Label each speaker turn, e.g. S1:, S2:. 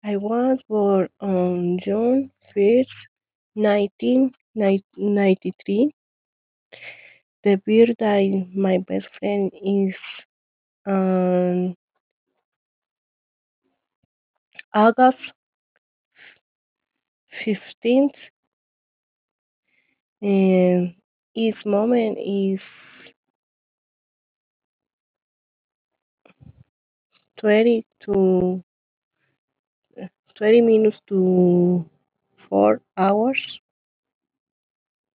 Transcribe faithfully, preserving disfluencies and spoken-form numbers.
S1: I was born on June first, nineteen ninety-three. The birthday my best friend is on August fifteenth, and his moment is twenty to twenty minutes to four hours.